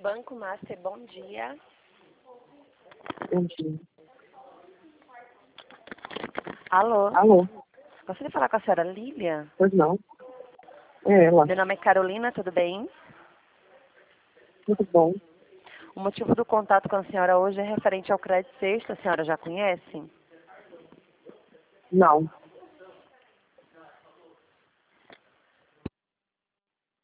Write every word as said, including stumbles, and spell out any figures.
Banco Master, bom dia. Bom dia. Alô? Alô? Gostaria de falar com a senhora Lília? Pois não. É ela. Meu nome é Carolina, tudo bem? Tudo bom? O motivo do contato com a senhora hoje é referente ao crédito sexto, a senhora já conhece? Não.